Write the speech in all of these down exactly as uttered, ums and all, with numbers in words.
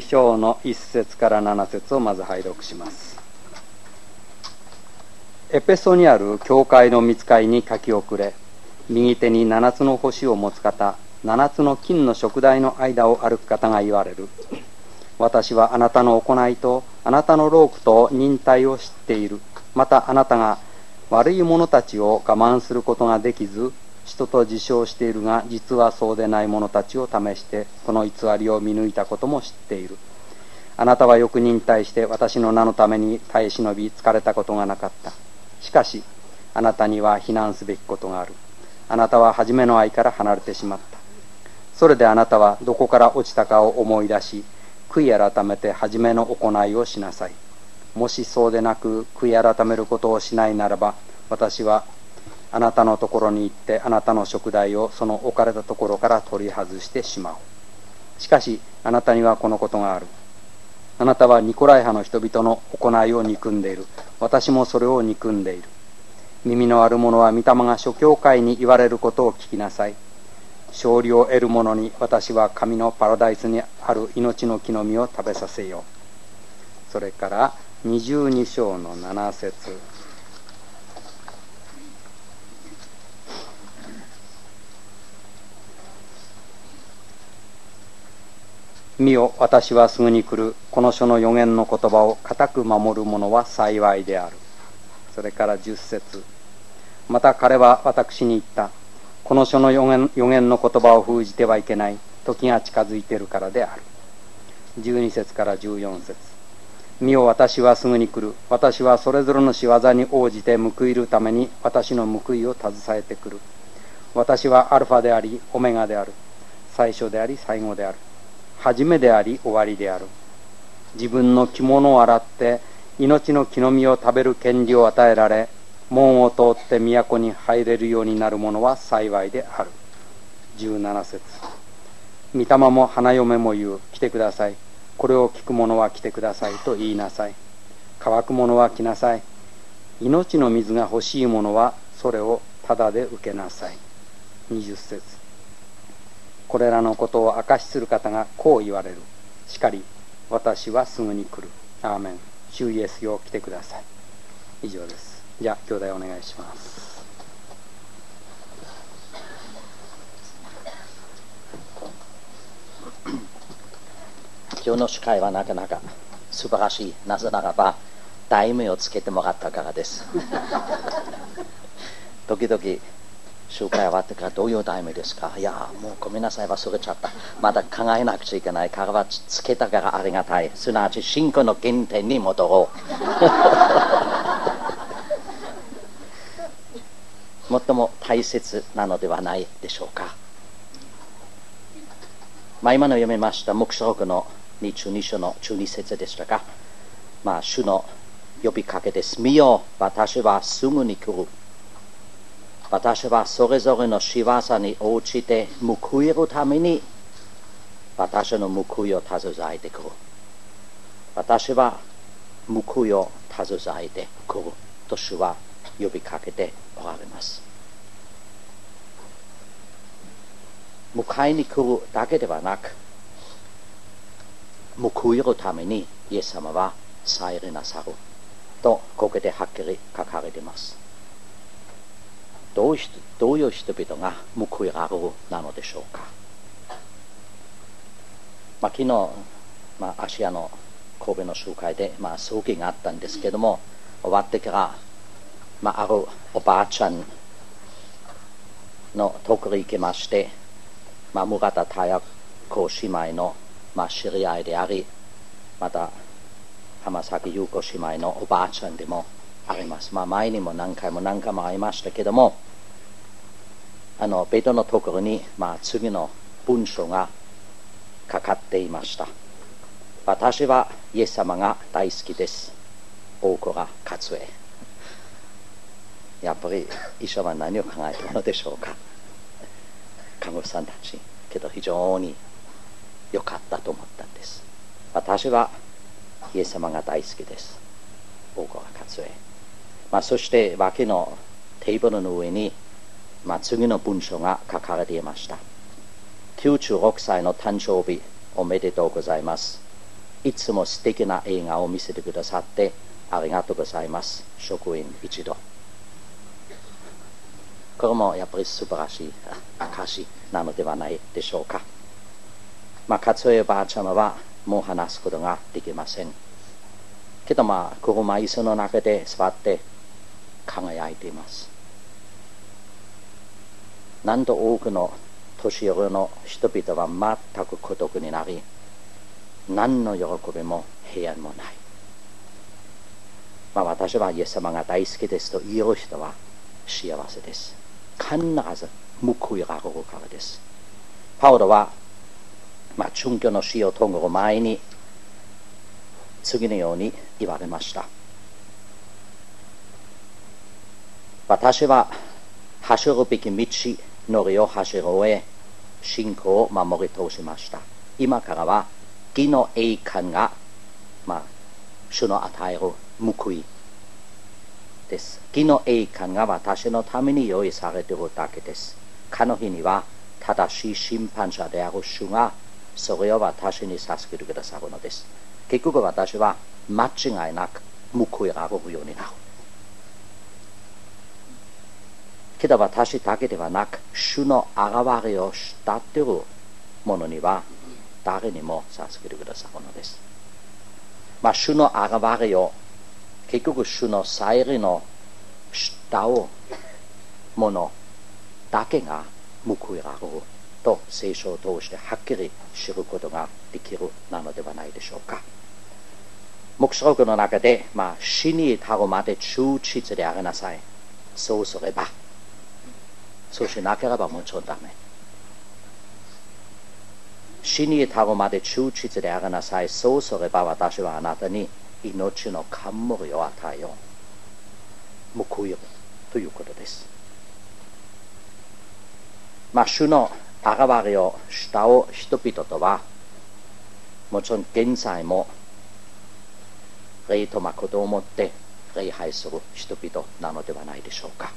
章のいっ節からなな節をまず拝読します。エペソにある教会の御使いに書き遅れ、右手に七つの星を持つ方、七つの金の燭台の間を歩く方が言われる。私はあなたの行いとあなたの労苦と忍耐を知っている。またあなたが悪い者たちを我慢することができず、人と自称しているが実はそうでない者たちを試してこの偽りを見抜いたことも知っている。あなたはよく忍耐して私の名のために耐え忍び疲れたことがなかった。しかしあなたには非難すべきことがある。あなたは初めの愛から離れてしまった。それであなたはどこから落ちたかを思い出し、悔い改めて初めの行いをしなさい。もしそうでなく悔い改めることをしないならば、私はあなたのところに行ってあなたの燭台をその置かれたところから取り外してしまう。しかしあなたにはこのことがある。あなたはニコライ派の人々の行いを憎んでいる。私もそれを憎んでいる。耳のある者は御霊が諸教会に言われることを聞きなさい。勝利を得る者に私は神のパラダイスにある命の木の実を食べさせよう。それからにじゅうに章のなな節。見よ、私はすぐに来る。この書の預言の言葉を固く守る者は幸いである。それからじゅっ節。また彼は私に言った。この書の預言、預言の言葉を封じてはいけない。時が近づいているからである。じゅうに節からじゅうよん節。見よ、私はすぐに来る。私はそれぞれの仕業に応じて報いるために私の報いを携えてくる。私はアルファでありオメガである。最初であり最後である。初めであり終わりである。自分の着物を洗って命の木の実を食べる権利を与えられ、門を通って都に入れるようになる者は幸いである。じゅうなな節。御霊も花嫁も言う。来てください。これを聞く者は来てくださいと言いなさい。乾く者は来なさい。命の水が欲しい者はそれをただで受けなさい。にじゅっ節。これらのことを証しする方がこう言われる。しかり私はすぐに来る。アーメン。主イエスよ、来てください。以上です。じゃあ兄弟お願いします。 今日の司会はなかなか素晴らしい。なぜならば題名をつけてもらったからです時々集会終わってからどういう題名ですか。いやもうごめんなさい忘れちゃった。まだ考えなくちゃいけないからはつけたからありがたい。すなわち信仰の原点に戻ろう最も大切なのではないでしょうか。まあ、今の読みました黙示録のにじゅうに章のじゅうに節でしたが、まあ、主の呼びかけです。見よ、私はすぐに来る。私はそれぞれの仕業に応じて報いるために私の報いを携えてくる。私は報いを携えてくると主は呼びかけておられます。迎えに来るだけではなく、報いるためにイエス様は再臨なさるとここではっきり書かれています。どうしどういう人々が報いられるなのでしょうか。まあ、昨日、まあ、芦屋の神戸の集会で、まあ、葬儀があったんですけども、終わってから、まあ、あるおばあちゃんのところに行きまして、まあ、村田妙子姉妹の、まあ、知り合いであり、また浜崎優子姉妹のおばあちゃんでもあります。まあ、前にも何回も何回も会いましたけども、あのベッドのところに、まあ、次の文章がかかっていました。私はイエス様が大好きです。大倉勝恵。やっぱり医者は何を考えているのでしょうか。看護師さんたちけど非常に良かったと思ったんです。私はイエス様が大好きです。大倉勝恵。まあ、そして脇のテーブルの上に、まあ、次の文章が書かれていました。きゅうじゅうろくさいの誕生日おめでとうございます。 いつも素敵な映画を見せてくださってありがとうございます。職員一同。これもやっぱり素晴らしい証なのではないでしょうか。まあ、かつえばあちゃまはもう話すことができませんけど、まあ車椅子の中で座って輝いています。なんと多くの年寄りの人々は全く孤独になり、何の喜びも平安もない。まあ、私はイエス様が大好きですと言える人は幸せです。必ず報いがあるからです。パウロは、まあ、殉教の死を遂げる前に次のように言われました。私は走るべき道のりを走り終え、信仰を守り通しました。今からは義の栄冠が、まあ、主の与える報いです。義の栄冠が私のために用意されているだけです。かの日には正しい審判者である主がそれを私に授けてくださるのです。結局私は間違いなく報いられるようになる。けど私だけではなく、主の現れを慕っている者には誰にも授けてくださるのです。まあ、主の現れを結局主の再臨の慕う者だけが報いられると聖書を通してはっきり知ることができるなのではないでしょうか。黙示録の中で、まあ、死に至るまで忠実でありなさい。そうすれば、そうしなければもちろんダメ。死に至るまで忠実でありなさい。そうすれば私はあなたに命の冠を与えよう。報いるということです。まあ、主の現れを慕う人々とは、もちろん現在も霊と誠をもって礼拝する人々なのではないでしょうか。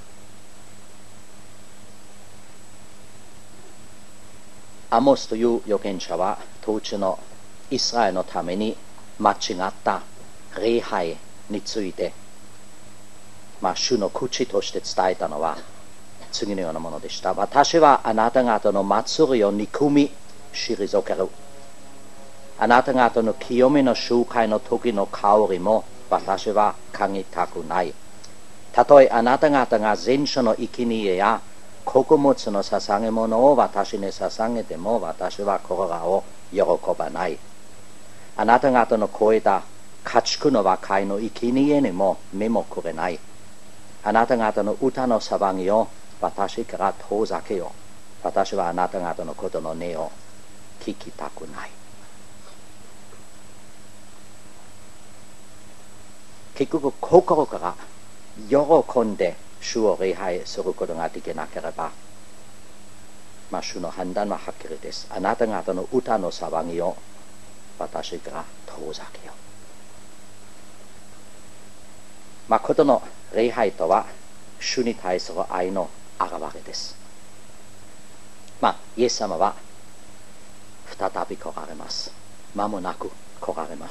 アモスという預言者は当時のイスラエルのために間違った礼拝について、まあ、主の口として伝えたのは次のようなものでした。私はあなた方の祭りを憎み退ける。あなた方の清めの集会の時の香りも私は嗅ぎたくない。たとえあなた方が前書の生贄や穀物の捧げ物を私に捧げても私はこれらを喜ばない。あなた方の超えた家畜の和解の生贄にも目もくれない。あなた方の歌の騒ぎを私から遠ざけよう。私はあなた方のことの音を聞きたくない。結局心から喜んで主を礼拝することができなければ、まあ、主の判断ははっきりです。あなた方の歌の騒ぎを私から遠ざけよう。まあ、ことの礼拝とは主に対する愛の表れです。まあ、イエス様は再び来られます。間もなく来られます。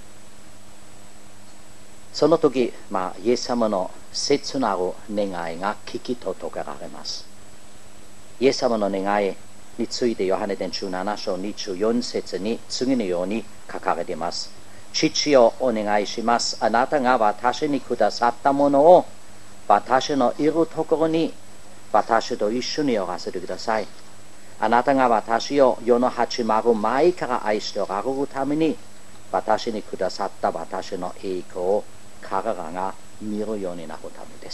その時、まあ、イエス様の切なる願いが聞き届けられます。イエス様の願いについてヨハネ伝じゅうなな章にじゅうよん節に次のように書かれています。父をお願いします。あなたが私にくださったものを私のいるところに私と一緒におらせてください。あなたが私を世の始まる前から愛しておられるために私にくださった私の栄光を彼らが見るようになるためです。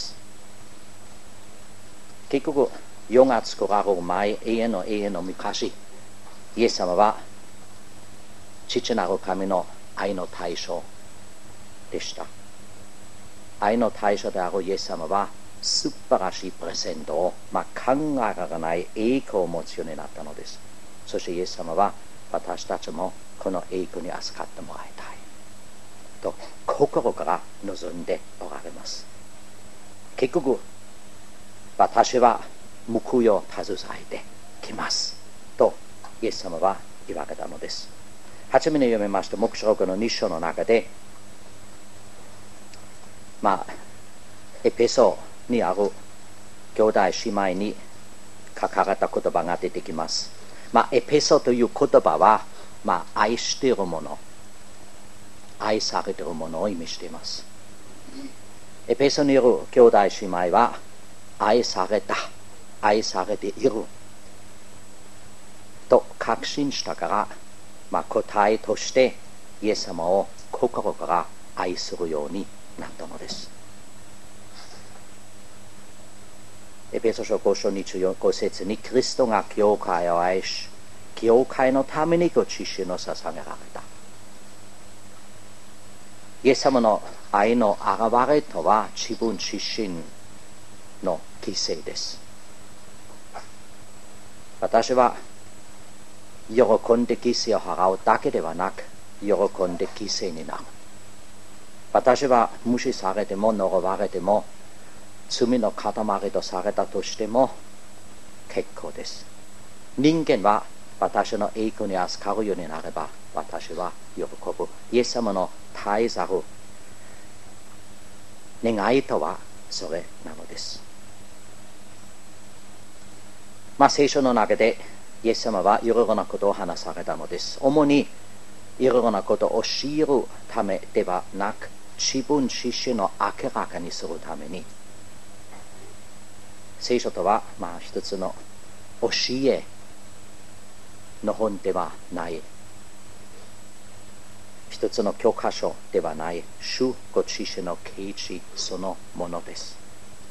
結局世が作られる前、永遠の永遠の昔、イエス様は父なる神の愛の対象でした。愛の対象であるイエス様は素晴らしいプレゼントを、まあ、考えられない栄光を持つようになったのです。そしてイエス様は私たちもこの栄光に預かってもらいたいと心から望んでおられます。結局私は報いを携えてきますとイエス様は言われたのです。 初めに読みました黙示録のに章の中で、まあ、エペソにある兄弟姉妹に書かれた言葉が出てきます。まあ、エペソという言葉は、まあ、愛しているもの、愛されているものを意味しています。エペソにいる兄弟姉妹は、愛された、愛されていると確信したから、まあ、答えとしてイエス様を心から愛するようになったのです。エペソ書ご章にじゅうよん節に、キリストが教会を愛し、教会のためにご自身を捧げられた。イエス様の愛の現れとは自分自身の犠牲です。私は喜んで犠牲を払うだけではなく、喜んで犠牲になる。私は無視されても呪われても、罪の塊とされたとしても結構です。人間は私の栄光に預かるようになれば、私は喜ぶ。イエス様の絶えざる願いとはそれなのです。まあ、聖書の中でイエス様はいろいろなことを話されたのです。主にいろいろなことを知るためではなく、自分自身を明らかにするために、聖書とは、まあ、一つの教えの本ではない、一つの教科書ではない、主ご自身の啓示そのものです。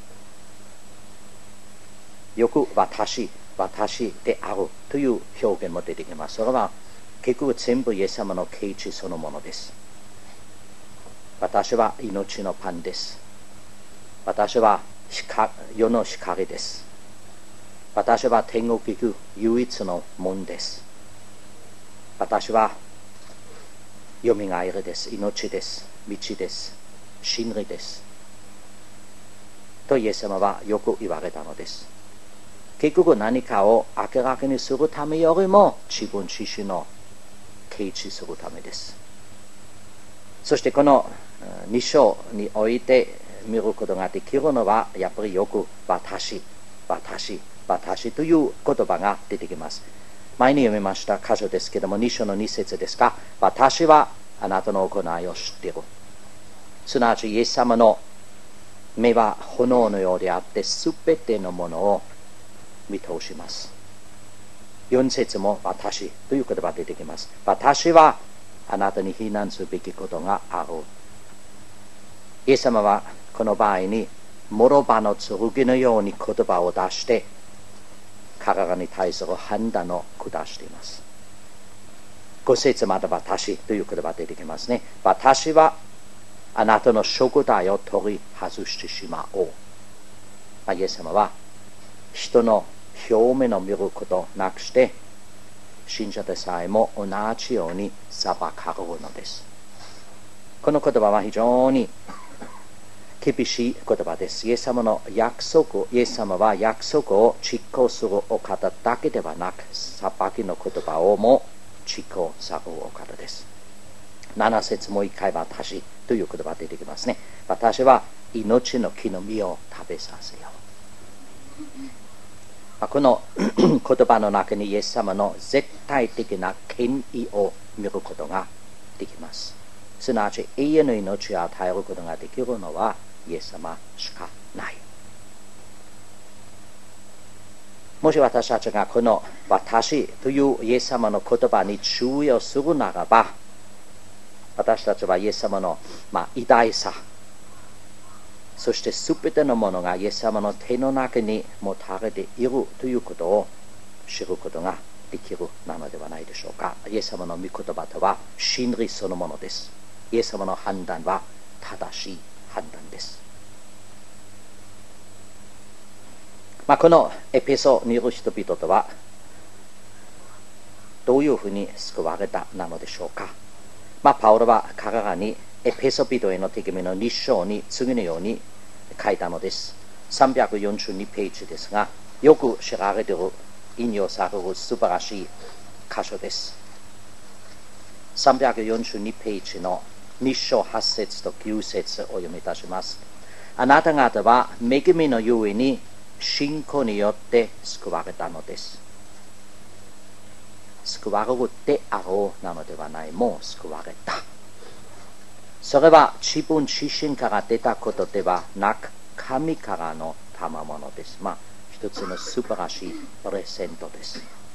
よく私、私であるという表現も出てきます。それは結局全部イエス様の啓示そのものです。私は命のパンです。私は世の光です。私は天国行く唯一の門です。私はよみがえりです。命です。道です。真理です。とイエス様はよく言われたのです。結局何かを明らかにするためよりも自分自身の啓示するためです。そしてこのに章において見ることができるのは、やっぱりよく私、私、私という言葉が出てきます。前に読みました箇所ですけども、に章のに節ですが、私はあなたの行いを知っている。すなわちイエス様の目は炎のようであって、すべてのものを見通します。よん節も私という言葉が出てきます。私はあなたに非難すべきことがある。イエス様はこの場合に諸刃の剣のように言葉を出して彼らに対する判断を下しています。ご節まで私という言葉が出てきますね。私はあなたの食材を取り外してしまおう。イエス様は人の表面を見ることなくして信者でさえも同じように裁かれるのです。この言葉は非常に厳しい言葉です。イエス様の約束、イエス様は約束を実行するお方だけではなく、裁きの言葉をも実行されるお方です。なな節もう一回私という言葉が出てきますね。私は命の木の実を食べさせよう。この言葉の中にイエス様の絶対的な権威を見ることができます。すなわち永遠の命を与えることができるのはイエス様しかない。もし私たちがこの私というイエス様の言葉に注意をするならば、私たちはイエス様の、まあ、偉大さ、そして全てのものがイエス様の手の中に持たれているということを知ることができるなのではないでしょうか。イエス様の御言葉とは真理そのものです。イエス様の判断は正しい判断です。まあ、このエペソにいる人々とはどういうふうに救われたなのでしょうか。まあ、パウロは彼らにエペソ人への手紙のに章に次のように書いたのです。さんびゃくよんじゅうにページですが、よく知られている引用される素晴らしい箇所です。 さんびゃくよんじゅうにページのに章はち節ときゅう節をお読みいたします。あなた方は恵みのゆえに信仰によって救われたのです。救われるであろうなのではない、もう救われた。それは自分自身から出たことではなく、神からの賜物です。まあ、一つの素晴らしいプレゼントです。